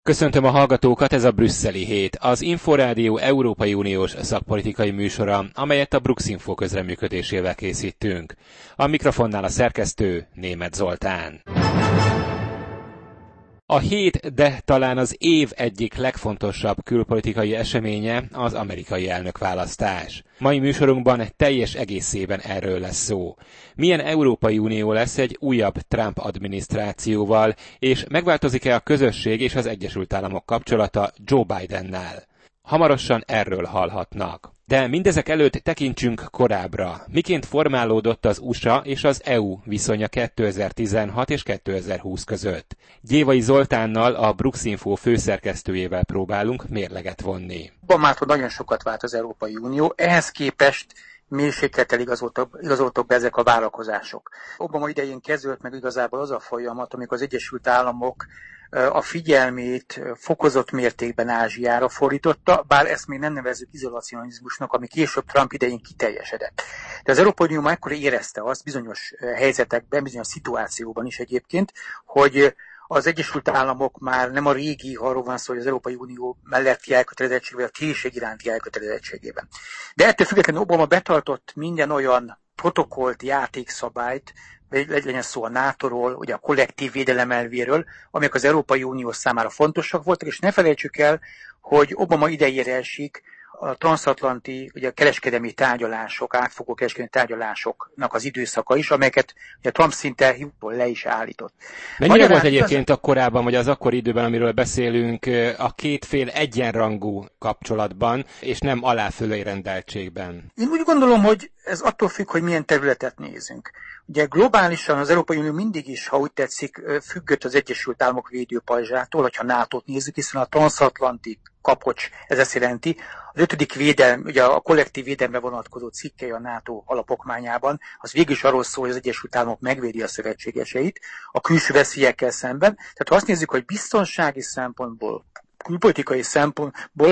Köszöntöm a hallgatókat, ez a Brüsszeli Hét, az Inforádió Európai Uniós szakpolitikai műsora, amelyet a Bruxinfo közreműködésével készítünk. A mikrofonnál a szerkesztő Németh Zoltán. A hét, de talán az év egyik legfontosabb külpolitikai eseménye az amerikai elnökválasztás. Mai műsorunkban teljes egészében erről lesz szó. Milyen Európai Unió lesz egy újabb Trump adminisztrációval, és megváltozik-e a közösség és az Egyesült Államok kapcsolata Joe Bidennel? Hamarosan erről hallhatnak. De mindezek előtt tekintsünk korábbra. Miként formálódott az USA és az EU viszonya 2016 és 2020 között? Gyévai Zoltánnal, a Bruxinfo főszerkesztőjével próbálunk mérleget vonni. Obamától nagyon sokat vált az Európai Unió, ehhez képest mérséklettel igazoltak be ezek a várakozások. Obama idején kezdődött meg igazából az a folyamat, amikor az Egyesült Államok a figyelmét fokozott mértékben Ázsiára fordította, bár ezt még nem nevezzük izolacionizmusnak, ami később Trump idején kiteljesedett. De az Európai Unió már ekkor érezte azt bizonyos helyzetekben, bizonyos szituációban is egyébként, hogy az Egyesült Államok már nem a régi, arról van szó, hogy az Európai Unió melletti elkötelezettségében, vagy a térség iránti elkötelezettségében. De ettől függetlenül Obama betartott minden olyan protokollt, játékszabályt, legyen szó a NATO-ról, ugye a kollektív védelem elvéről, amelyek az Európai Unió számára fontosak voltak, és ne felejtsük el, hogy Obama idejére esik a transatlanti, ugye a kereskedelmi tárgyalások, átfogó kereskedelmi tárgyalásoknak az időszaka is, amelyeket ugye Trump szinte hivatból le is állított. Mennyire volt egyébként korábban, vagy az akkori időben, amiről beszélünk, a két fél egyenrangú kapcsolatban, és nem aláfölé rendeltségben? Én úgy gondolom, hogy ez attól függ, hogy milyen területet nézünk. Ugye globálisan az Európai Unió mindig is, ha úgy tetszik, függött az Egyesült Államok védőpajzsától, hogyha NATO-t nézzük, hiszen a transatlanti kapocs, ez azt jelenti, az 5. védelem, ugye a kollektív védelemre vonatkozó cikkei a NATO alapokmányában, az végül is arról szól, hogy az Egyesült Államok megvédi a szövetségeseit a külső veszélyekkel szemben. Tehát ha azt nézzük, hogy biztonsági szempontból, külpolitikai szempontból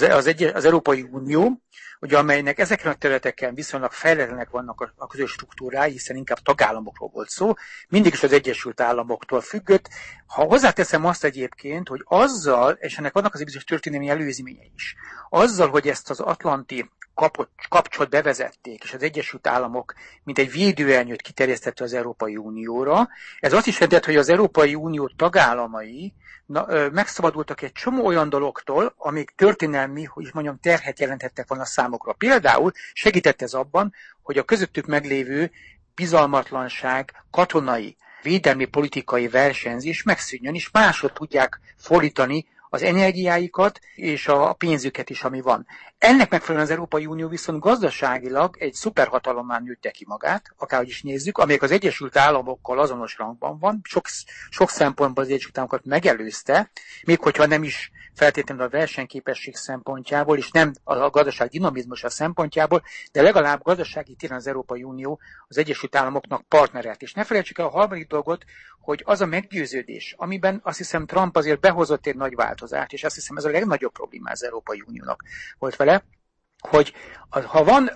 az Európai Unió, ugye, amelynek ezeken a területeken viszonylag fejletlenek vannak a közös struktúrái, hiszen inkább tagállamokról volt szó, mindig is az Egyesült Államoktól függött. Ha hozzáteszem azt egyébként, hogy azzal, és ennek vannak azért bizonyos történelmi előzményei is, azzal, hogy ezt az atlanti kapcsolat bevezették, és az Egyesült Államok mint egy védőelnyőt kiterjesztette az Európai Unióra, ez azt is jelentett, hogy az Európai Unió tagállamai megszabadultak egy csomó olyan dologtól, amik történelmi, hogy is mondjam, terhet jelentettek volna számokra. Például segített ez abban, hogy a közöttük meglévő bizalmatlanság, katonai, védelmi politikai versenyzés megszűnjön, és máshogy tudják fordítani az energiáikat és a pénzüket is, ami van. Ennek megfelelően az Európai Unió viszont gazdaságilag egy szuperhatalommá nőtte ki magát, akárhogy is nézzük, amelyek az Egyesült Államokkal azonos rangban van, sok szempontból az Egyesült Államokat megelőzte, még hogyha nem is feltétlenül a versenyképesség szempontjából, és nem a gazdaság dinamizmusa szempontjából, de legalább gazdasági téren az Európai Unió az Egyesült Államoknak partneret. És ne felejtsük el a harmadik dolgot, hogy az a meggyőződés, amiben azt hiszem Trump azért behozott egy nagy változást, és azt hiszem ez a legnagyobb probléma az Európai Uniónak volt vele, hogy ha van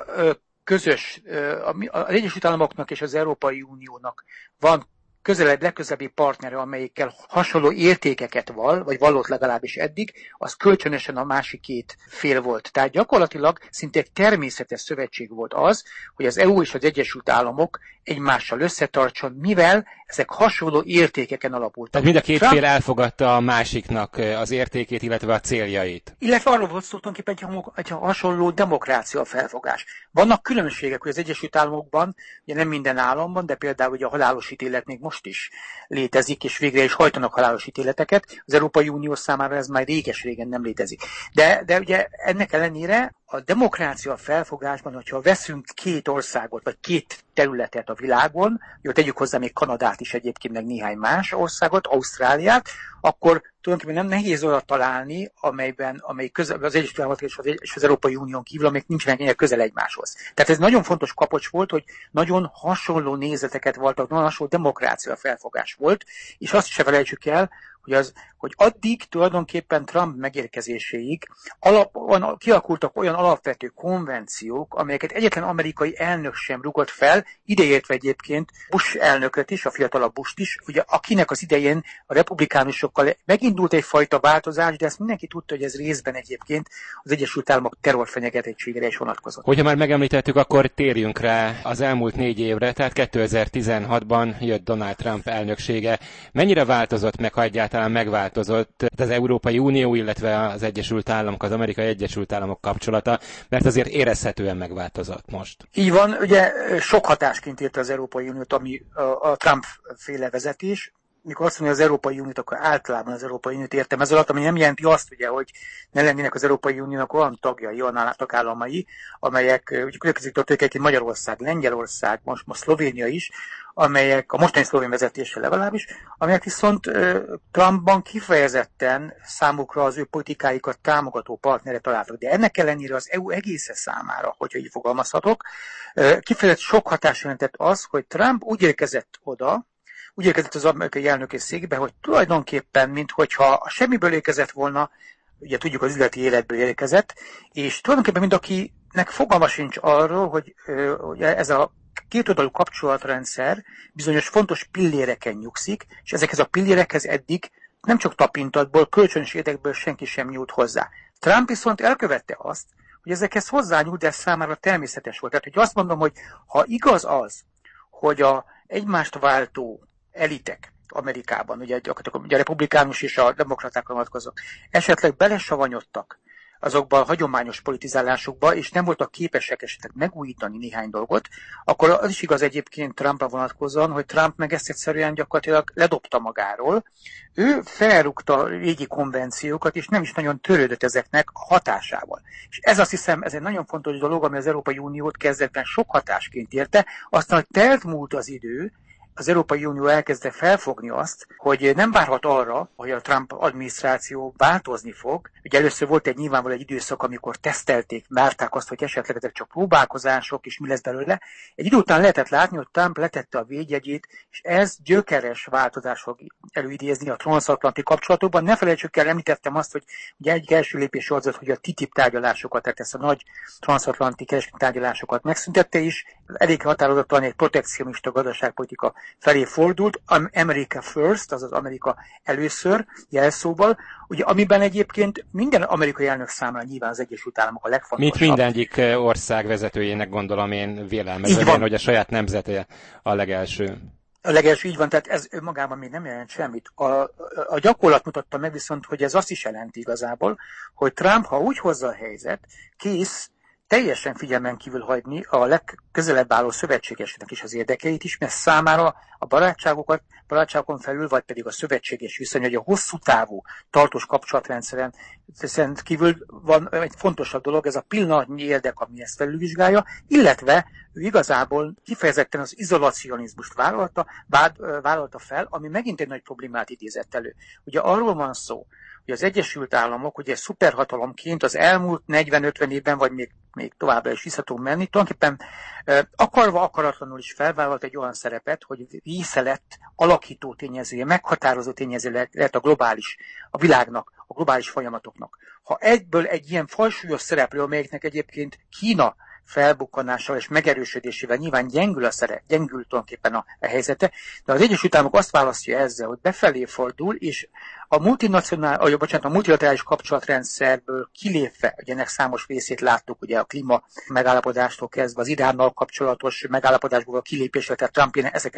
közös, az Egyesült Államoknak és az Európai Uniónak van legközelebbi partnere, amelyikkel hasonló értékeket vagy vallott legalábbis eddig, az kölcsönösen a másik két fél volt. Tehát gyakorlatilag szinte egy természetes szövetség volt az, hogy az EU és az Egyesült Államok egymással összetartson, mivel ezek hasonló értékeken alapultak. Tehát mind a két fél elfogadta a másiknak az értékét, illetve a céljait. Illetve arról volt szó tulajdonképpen egy hasonló demokrácia felfogás. Vannak különbségek, hogy az Egyesült Államokban, ugye nem minden államban, de például ugye a halálos ítélet még most is létezik, és végre is hajtanak halálos ítéleteket. Az Európai Unió számára ez már réges-régen nem létezik. De ugye ennek ellenére a demokrácia felfogásban, hogyha veszünk két országot, vagy két területet a világon, jó, tegyük hozzá még Kanadát is egyébként, meg néhány más országot, Ausztráliát, akkor tulajdonképpen nem nehéz olyat találni, amely az Egyesült Államok és az Európai Unión kívül, amelyek nincsenek ennyire közel egymáshoz. Tehát ez nagyon fontos kapocs volt, hogy nagyon hasonló nézeteket voltak, nagyon hasonló demokrácia felfogás volt, és azt is se felejtsük el, hogy addig tulajdonképpen Trump megérkezéséig kialakultak olyan alapvető konvenciók, amelyeket egyetlen amerikai elnök sem rugott fel, ideértve egyébként Bush elnököt is, a fiatalabb Busht is, ugye, akinek az idején a republikánusokkal megindult egyfajta változás, de ezt mindenki tudta, hogy ez részben egyébként az Egyesült Államok terrorfenyegetettségére is vonatkozott. Hogyha már megemlítettük, akkor térjünk rá az elmúlt 4 évre, tehát 2016-ban jött Donald Trump elnöksége. Mennyire változott meg, ha egyáltalán megváltozott az Európai Unió, illetve az Egyesült Államok, az Amerikai Egyesült Államok kapcsolata, mert azért érezhetően megváltozott most. Így van, ugye sok hatásként érte az Európai Uniót, ami a Trump-féle vezetés. Mikor azt mondja az Európai Uniót, akkor általában az Európai Uniót értem ez alatt, ami nem jelenti azt, ugye, hogy ne lennének az Európai Uniónak olyan tagjai, olyan tagállamai, amelyek, ugye különbözők egyébként Magyarország, Lengyelország, most Szlovénia is, amelyek, a mostani szlovén vezetéssel legalábbis, amelyek viszont Trumpban kifejezetten számukra az ő politikáikat támogató partnere találtak. De ennek ellenére az EU egésze számára, hogyha így fogalmazhatok, kifejezetten sok hatás jelentett az, hogy Trump úgy érkezett az amerikai elnöki székbe, hogy tulajdonképpen, minthogyha semmiből érkezett volna, ugye tudjuk, az üzleti életből érkezett, és tulajdonképpen mind akinek fogalma sincs arról, hogy ez a kétoldalú kapcsolatrendszer bizonyos fontos pilléreken nyugszik, és ezekhez a pillérekhez eddig nem csak tapintatból, kölcsönös érdekből senki sem nyújt hozzá. Trump viszont elkövette azt, hogy ezekhez hozzányúlt, de ez számára természetes volt. Tehát, hogy azt mondom, hogy ha igaz az, hogy a egymást váltó elitek Amerikában, ugye a republikánus és a demokratákra vonatkozók, esetleg belesavanyodtak azokban a hagyományos politizálásokba, és nem voltak képesek esetleg megújítani néhány dolgot, akkor az is igaz egyébként Trumpra vonatkozóan, hogy Trump meg ezt egyszerűen gyakorlatilag ledobta magáról. Ő felrúgta régi konvenciókat, és nem is nagyon törődött ezeknek a hatásával. És ez azt hiszem, ez egy nagyon fontos dolog, ami az Európai Uniót kezdetben sok hatásként érte, aztán, hogy telt múlt az idő, az Európai Unió elkezdte felfogni azt, hogy nem várhat arra, hogy a Trump adminisztráció változni fog. Ugye először volt nyilvánvaló egy időszak, amikor tesztelték, várták azt, hogy esetleg ezek csak próbálkozások, és mi lesz belőle. Egy idő után lehetett látni, hogy Trump letette a védjegyét, és ez gyökeres változás fog előidézni a transatlanti kapcsolatokban. Ne felejtsük el, említettem azt, hogy ugye egy első lépés az, hogy a TTIP tárgyalásokat, tehát ezt a nagy transatlanti kereskedelmi tárgyalásokat megszüntette is, elég határozottan egy protekcionista gazdaságpolitika felé fordult, America First, azaz Amerika először jelszóval, ugye, amiben egyébként minden amerikai elnök számára nyilván az Egyesült Államok a legfontosabb. Mint mindegyik ország vezetőjének gondolom én vélelmezem, hogy a saját nemzete a legelső. A legelső így van, tehát ez önmagában még nem jelent semmit. A gyakorlat mutatta meg viszont, hogy ez azt is jelenti igazából, hogy Trump, ha úgy hozza a helyzet, kész teljesen figyelmen kívül hagyni a legközelebb álló szövetségesének is az érdekeit is, mert számára a barátságokon felül, vagy pedig a szövetséges viszony, hogy a hosszú távú tartós kapcsolatrendszeren kívül van egy fontosabb dolog, ez a pillanatnyi érdek, ami ezt felülvizsgálja, illetve ő igazából kifejezetten az izolacionizmust vállalta fel, ami megint egy nagy problémát idézett elő. Ugye arról van szó, hogy az Egyesült Államok ugye szuperhatalomként az elmúlt 40-50 évben, vagy még továbbra is vissza tud menni, tulajdonképpen akarva akaratlanul is felvállalt egy olyan szerepet, hogy része lett alakító tényezője, meghatározó tényezője lett a világnak, a globális folyamatoknak. Ha egyből egy ilyen fajsúlyos szereplő, amelyeknek egyébként Kína felbukkanásával és megerősödésével nyilván gyengül tulajdonképpen a helyzete, de az Egyesült Államok azt választja ezzel, hogy befelé fordul, és a multilaterális kapcsolatrendszerből kilépve, ugye ennek számos részét láttuk, ugye a klíma megállapodástól kezdve az Iránnal kapcsolatos megállapodásból a kilépésre, tehát Trump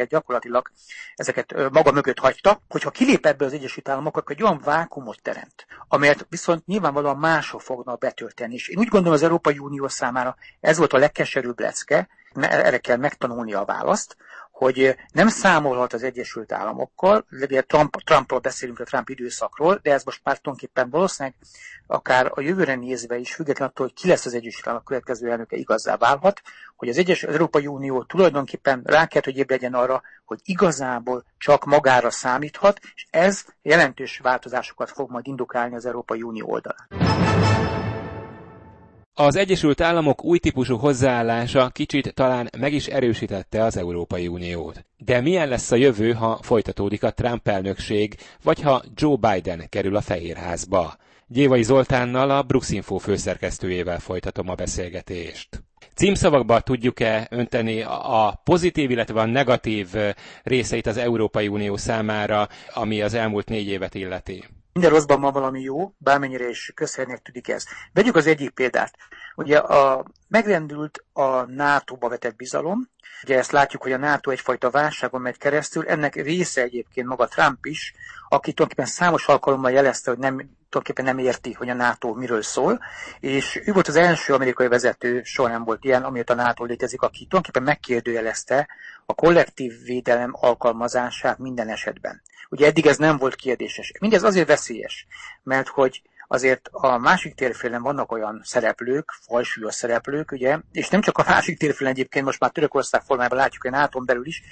ezeket maga mögött hagyta, hogyha kilép ebből az Egyesült Államok, akkor egy olyan vákumot teremt, amelyet viszont nyilvánvalóan máshol fognak betölteni. És én úgy gondolom, az Európai Unió számára ez volt a legkeserűbb lecke, erre kell megtanulni a választ, hogy nem számolhat az Egyesült Államokkal, ugye Trumpról beszélünk, a Trump időszakról, de ez most már tulajdonképpen valószínűleg akár a jövőre nézve is, függetlenül attól, hogy ki lesz az Egyesült Államok következő elnöke, igazzá válhat, hogy az Európai Unió tulajdonképpen rá kell, hogy ébredjen arra, hogy igazából csak magára számíthat, és ez jelentős változásokat fog majd indukálni az Európai Unió oldalán. Az Egyesült Államok új típusú hozzáállása kicsit talán meg is erősítette az Európai Uniót. De milyen lesz a jövő, ha folytatódik a Trump elnökség, vagy ha Joe Biden kerül a Fehérházba? Gyévai Zoltánnal, a Brooks-Info főszerkesztőjével folytatom a beszélgetést. Címszavakba tudjuk-e önteni a pozitív, illetve a negatív részeit az Európai Unió számára, ami az elmúlt 4 évet illeti? Minden rosszban van valami jó, bármennyire is közhelynek tűnik ez. Vegyük az egyik példát. Ugye megrendült a NATO-ba vetett bizalom. Ugye ezt látjuk, hogy a NATO egyfajta válságon megy keresztül. Ennek része egyébként maga Trump is, aki tulajdonképpen számos alkalommal jelezte, hogy tulajdonképpen nem érti, hogy a NATO miről szól. És ő volt az első amerikai vezető, soha nem volt ilyen, amióta a NATO létezik, aki tulajdonképpen megkérdőjelezte a kollektív védelem alkalmazását minden esetben. Ugye eddig ez nem volt kérdéses. Mindez azért veszélyes, mert hogy azért a másik térfélen vannak olyan szereplők, fajsúlyos szereplők, ugye, és nem csak a másik térfélen egyébként, most már Törökország formájában látjuk, hogy NATO-n belül is,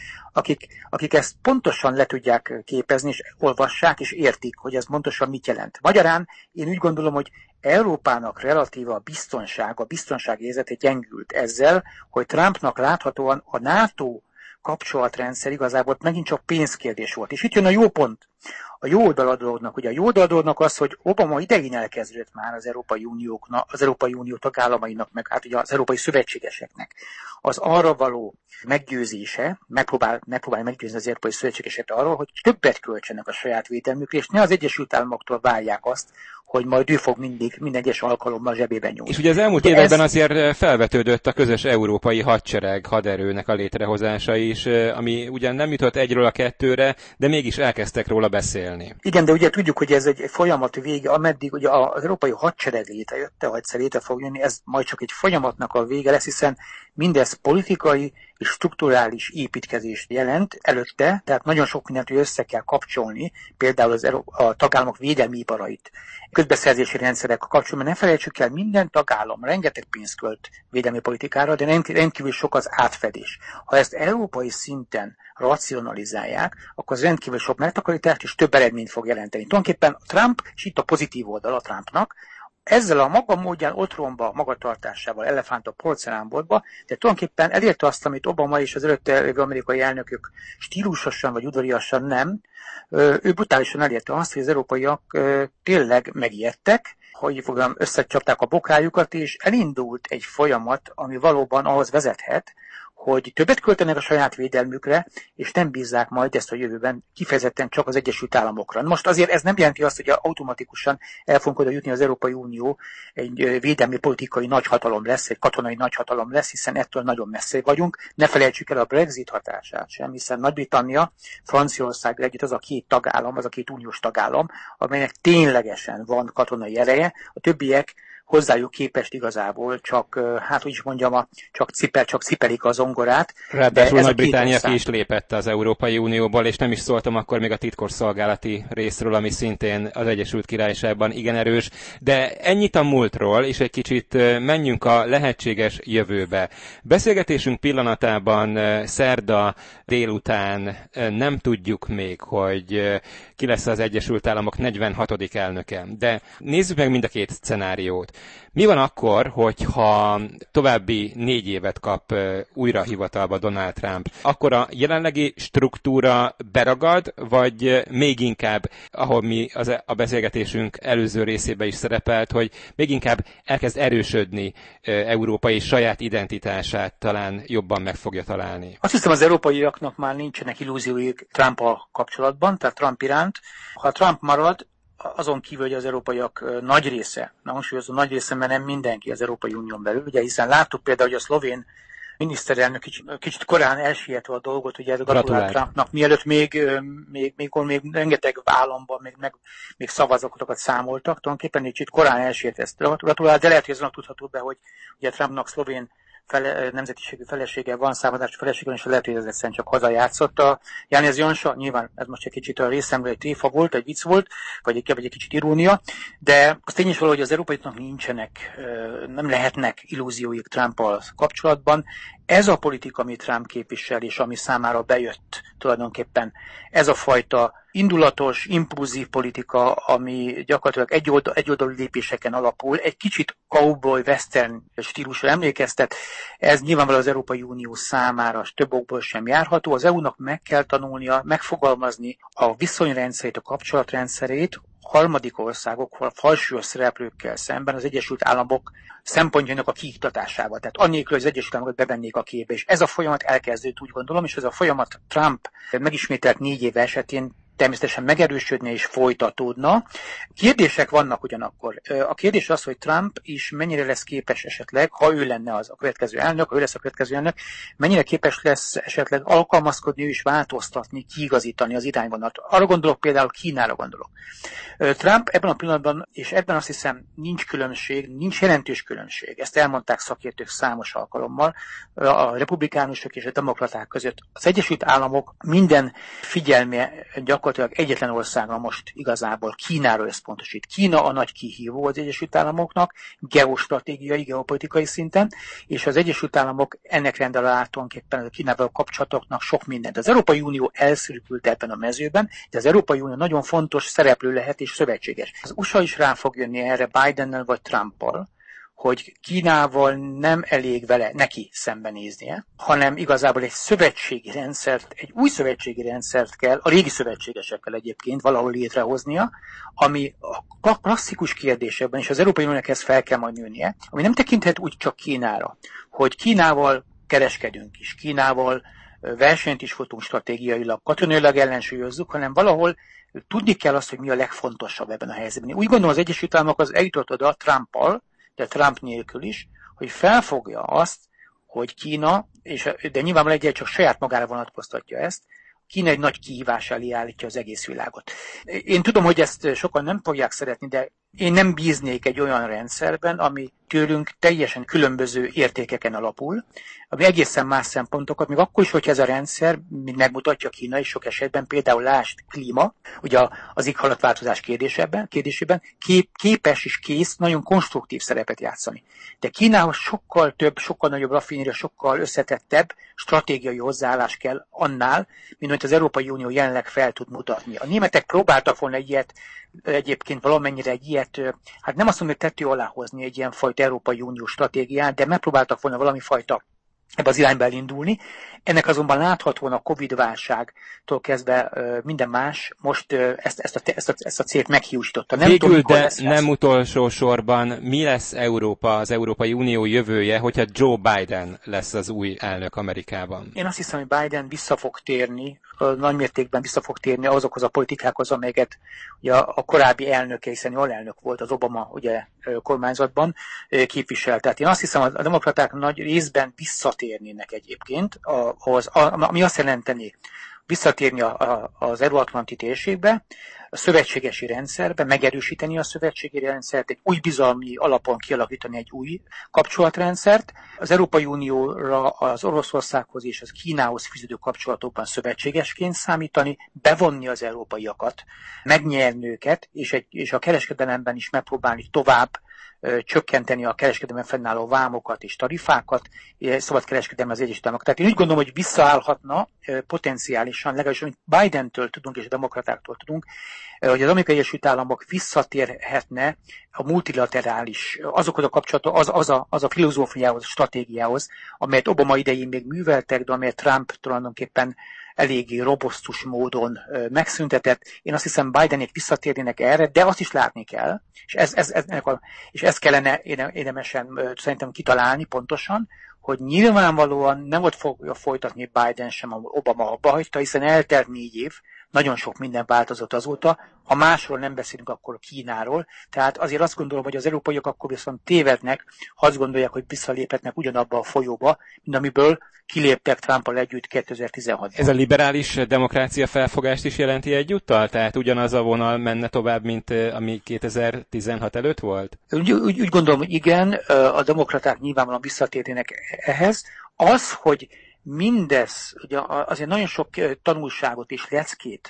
akik ezt pontosan le tudják képezni, és olvassák, és értik, hogy ez pontosan mit jelent. Magyarán én úgy gondolom, hogy Európának relatíva a biztonságérzete gyengült ezzel, hogy Trumpnak láthatóan a NATO kapcsolatrendszer igazából megint csak pénzkérdés volt. És itt jön a jó pont. A jó oldal a dolognak. Ugye a jó oldal a dolognak az, hogy Obama idején elkezdődött már az Európai Unió tagállamainak, meg hát ugye az európai szövetségeseknek az arra való meggyőzése, megpróbál meggyőzni az európai szövetségeseket arról, hogy többet költsenek a saját védelmükre, és ne az Egyesült Államoktól várják azt, hogy majd ő fog mindig minden egyes alkalommal zsebében nyúlni. És ugye az elmúlt években azért felvetődött a közös európai haderőnek a létrehozása is, ami ugyan nem jutott 1-ről 2-re, de mégis elkezdtek róla beszélni. Igen, de ugye tudjuk, hogy ez egy folyamat vége, ameddig ugye az európai hadsereg létrejött, ha egyszer létre fog jönni, ez majd csak egy folyamatnak a vége lesz, hiszen mindez politikai és strukturális építkezést jelent előtte, tehát nagyon sok mindent össze kell kapcsolni, például a tagállamok védelmi iparait, közbeszerzési rendszerek kapcsolatban. Ne felejtsük el, minden tagállam rengeteg pénzt költ védelmi politikára, de rendkívül sok az átfedés. Ha ezt európai szinten racionalizálják, akkor az rendkívül sok megtakarítást és több eredményt fog jelenteni. Tulajdonképpen Trump, és itt a pozitív oldal a Trumpnak, ezzel a maga módján otromba magatartásával elefánt a porcelánboltba, de tulajdonképpen elérte azt, amit Obama és az előtte lévő amerikai elnökök stílusosan vagy udvariasan nem. Ő brutálisan elérte azt, hogy az európaiak tényleg megijedtek, hogy összecsapták a bokájukat, és elindult egy folyamat, ami valóban ahhoz vezethet, hogy többet költenek a saját védelmükre, és nem bízzák majd ezt a jövőben kifejezetten csak az Egyesült Államokra. Most azért ez nem jelenti azt, hogy automatikusan el fogunk oda jutni, az Európai Unió egy védelmi politikai nagyhatalom lesz, egy katonai nagyhatalom lesz, hiszen ettől nagyon messze vagyunk. Ne felejtsük el a Brexit hatását sem, hiszen Nagy-Britannia, Franciaország együtt az a két uniós tagállam, amelynek ténylegesen van katonai ereje, a többiek hozzájuk képest igazából csak, csak cipelik a zongorát. Ráadásul Nagy-Britannia ki is lépett az Európai Unióból, és nem is szóltam akkor még a titkosszolgálati részről, ami szintén az Egyesült Királyságban igen erős. De ennyit a múltról, és egy kicsit menjünk a lehetséges jövőbe. Beszélgetésünk pillanatában szerda délután nem tudjuk még, hogy ki lesz az Egyesült Államok 46. elnöke. De nézzük meg mind a két szenáriót. Mi van akkor, hogyha további 4 évet kap újra hivatalba Donald Trump? Akkor a jelenlegi struktúra beragad, vagy még inkább, ahol mi a beszélgetésünk előző részében is szerepelt, hogy még inkább elkezd erősödni Európa és saját identitását talán jobban meg fogja találni? Azt hiszem, az európaiaknak már nincsenek illúzióik Trumpal kapcsolatban, tehát Trump iránt. Ha Trump marad, azon kívül, hogy az európaiak nagy része, nagy része, mert nem mindenki az Európai Unión belül, ugye, hiszen láttuk például, hogy a szlovén miniszterelnök kicsit korán elsietve a dolgot, ugye ez gratulált Trumpnak, mielőtt még rengeteg államban még szavazatokat számoltak, tulajdonképpen egy kicsit korán elsietve ezt gratulált, de lehet, hogy ez annak tudható be, hogy ugye Trumpnak szlovén nemzetiségű felesége van, származású felesége, és lehet, hogy ez egyszerűen csak hazajátszott a János Jansa. Nyilván ez most egy kicsit a részemről egy tréfa volt, egy vicc volt, vagy egy kicsit irónia, de az tény is való, hogy az európaiaknak nem lehetnek illúzióik Trumpal kapcsolatban. ez a politika, amit Trump képvisel, és ami számára bejött tulajdonképpen, ez a fajta indulatos, impulzív politika, ami gyakorlatilag egyoldalú lépéseken alapul, egy kicsit cowboy western stílusra emlékeztet, ez nyilvánvalóan az Európai Unió számára több okból sem járható. Az EU-nak meg kell tanulnia, megfogalmazni a viszonyrendszerét, a kapcsolatrendszerét harmadik országokkal, falsúlyos szereplőkkel szemben az Egyesült Államok szempontjainak a kiiktatásával. Tehát annélkül, hogy az Egyesült Államok bevennék a képbe. És ez a folyamat elkezdődött, úgy gondolom, és ez a folyamat Trump megismételt 4 év esetén természetesen megerősödne és folytatódna. Kérdések vannak ugyanakkor. A kérdés az, hogy Trump is mennyire lesz képes esetleg, ha ő lenne az a következő elnök, ha ő lesz a következő elnök, mennyire képes lesz esetleg alkalmazkodni és változtatni, kiigazítani az irányvonalat. Arra gondolok, például Kínára gondolok. Trump ebben a pillanatban, és ebben azt hiszem nincs különbség, nincs jelentős különbség. Ezt elmondták szakértők számos alkalommal, a republikánusok és a demokraták között. Az Egyesült Államok minden figyelme gyakorlatilag egyetlen országra most igazából Kínára összpontosít. Kína a nagy kihívó az Egyesült Államoknak, geostratégiai, geopolitikai szinten, és az Egyesült Államok ennek rendel át tulajdonképpen a Kínával kapcsolatoknak sok mindent. Az Európai Unió elszürkült ebben a mezőben, de az Európai Unió nagyon fontos szereplő lehet és szövetséges. Az USA is rá fog jönni erre Bidennel vagy Trumpal, hogy Kínával nem elég vele neki szembenéznie, hanem igazából egy szövetségi rendszert, egy új szövetségi rendszert kell, a régi szövetségesekkel egyébként valahol létrehoznia, ami a klasszikus kérdésekben, és az Európai Uniónak ezt fel kell majd nőnie, ami nem tekinthet úgy csak Kínára, hogy Kínával kereskedünk is, Kínával versenyt is futunk stratégiailag, katonailag ellensúlyozzuk, hanem valahol tudni kell azt, hogy mi a legfontosabb ebben a helyzetben. Úgy gondolom, az Egyesült Államok az eljutott oda Trumpal, de Trump nélkül is, hogy felfogja azt, hogy Kína, de nyilvánvalóan egyébként csak saját magára vonatkoztatja ezt, Kína egy nagy kihívás elé állítja az egész világot. Én tudom, hogy ezt sokan nem fogják szeretni, de én nem bíznék egy olyan rendszerben, ami tőlünk teljesen különböző értékeken alapul, ami egészen más szempontokat, még akkor is, hogyha ez a rendszer, mint megmutatja Kína is sok esetben, például lásd klíma, ugye az éghajlatváltozás kérdésében képes és kész nagyon konstruktív szerepet játszani. De Kínához sokkal több, sokkal nagyobb raffinéria, sokkal összetettebb stratégiai hozzáállás kell annál, mint amit az Európai Unió jelenleg fel tud mutatni. A németek próbáltak volna egyébként valamennyire egy ilyet, hát nem azt mondom, hogy tető alá hozni egy ilyen fajta Európai Unió stratégiát, de megpróbáltak volna valami fajta ebbe az irányba elindulni. Ennek azonban láthatóan a Covid-válságtól kezdve minden más most ezt a célt meghiúsította. Végül, de nem utolsó sorban, mi lesz Európa, az Európai Unió jövője, hogyha Joe Biden lesz az új elnök Amerikában? Én azt hiszem, hogy Biden vissza fog térni, nagymértékben vissza fog térni azokhoz a politikákhoz, amelyeket ugye a korábbi elnöke, hiszen alelnök volt az Obama ugye, kormányzatban képviselt. Tehát én azt hiszem, a demokraták nagy részben visszatérnének egyébként, ami azt jelenteni, visszatérni az euróatlanti térségbe, a szövetségesi rendszerbe, megerősíteni a szövetségi rendszert, egy új bizalmi alapon kialakítani egy új kapcsolatrendszert, az Európai Unióra, az Oroszországhoz és az Kínához fűződő kapcsolatokban szövetségesként számítani, bevonni az európaiakat, megnyerni őket, és a kereskedelemben is megpróbálni tovább csökkenteni a kereskedelemben fennálló vámokat és tarifákat, szabad kereskedelem az Egyesült Államok. Tehát én úgy gondolom, hogy visszaállhatna potenciálisan, legalábbis amit Bidentől tudunk és a demokratáktól tudunk, hogy az Amerikai Egyesült Államok visszatérhetne a multilaterális, azokhoz a kapcsolatokhoz, az a filozófiához, a stratégiához, amelyet Obama idején még műveltek, de amelyet Trump tulajdonképpen eléggé robosztus módon megszüntetett. Én azt hiszem, Bidenék visszatérnének erre, de azt is látni kell, és ezt kellene érdemesen szerintem kitalálni pontosan, hogy nyilvánvalóan nem ott fogja folytatni Biden sem, Obama abba hagyta, hiszen eltelt 4 év, nagyon sok minden változott azóta. Ha másról nem beszélünk, akkor Kínáról. Tehát azért azt gondolom, hogy az európaiak akkor viszont tévednek, ha azt gondolják, hogy visszaléphetnek ugyanabba a folyóba, mint amiből kiléptek Trumpal együtt 2016-ban. Ez a liberális demokrácia felfogást is jelenti egyúttal? Tehát ugyanaz a vonal menne tovább, mint ami 2016 előtt volt? Úgy gondolom, hogy igen, a demokraták nyilvánvalóan visszatérnének ehhez. Az, hogy mindez, ugye azért nagyon sok tanulságot és leckét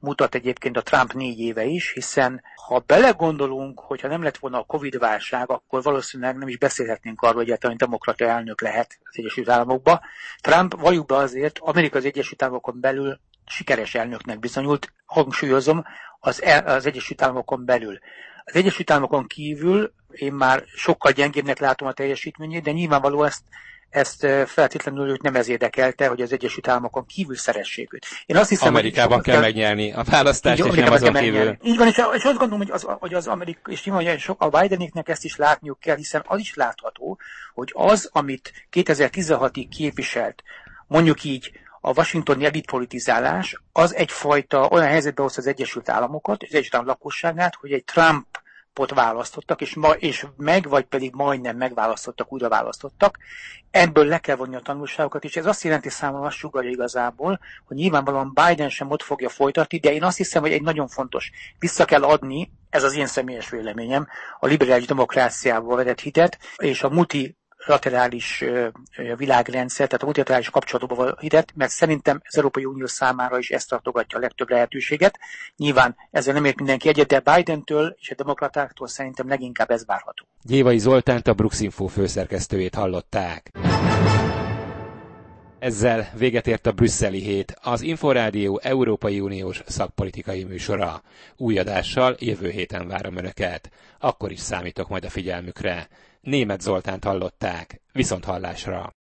mutat egyébként a Trump 4 éve is, hiszen ha belegondolunk, hogyha nem lett volna a Covid-válság, akkor valószínűleg nem is beszélhetnénk arról, hogy egyáltalán demokrata elnök lehet az Egyesült Államokba. Trump valljuk be azért Amerika az Egyesült Államokon belül sikeres elnöknek bizonyult, hangsúlyozom, az Egyesült Államokon belül. Az Egyesült Államokon kívül én már sokkal gyengébbnek látom a teljesítményét, de nyilvánvaló ezt feltétlenül őt nem ez érdekelte, hogy az Egyesült Államokon kívül szeressék őt. Én azt hiszem, Amerikában kell megnyerni a választást, és nem azon kívül. Így van, és azt gondolom, hogy az Amerika, és nyilván a Bidenéknek ezt is látniuk kell, hiszen az is látható, hogy az, amit 2016-ig képviselt, mondjuk így, a washingtoni elitpolitizálás, az egyfajta olyan helyzetbe hozta az Egyesült Államokat, az Egyesült Államok lakosságát, hogy egy Trumpot választottak, és vagy pedig majdnem megválasztottak, újra választottak. Ebből le kell vonni a tanulságokat, és ez azt jelenti számomra, azt sugallja igazából, hogy nyilvánvalóan Biden sem ott fogja folytatni, de én azt hiszem, hogy egy nagyon fontos, vissza kell adni, ez az én személyes véleményem, a liberális demokráciával vetett hitet, és a multilaterális világrendszer, tehát a multilaterális kapcsolatokba hitet, mert szerintem az Európai Unió számára is ezt tartogatja a legtöbb lehetőséget. Nyilván ezzel nem ért mindenki egyet, de Bidentől és a demokratáktól szerintem leginkább ez várható. Gyévai Zoltánt, a Brux-Info főszerkesztőjét hallották. Ezzel véget ért a brüsszeli hét, az Inforádió Európai Uniós szakpolitikai műsora. Új adással jövő héten várom Önöket. Akkor is számítok majd a figyelmükre. Németh Zoltánt hallották. Viszonthallásra!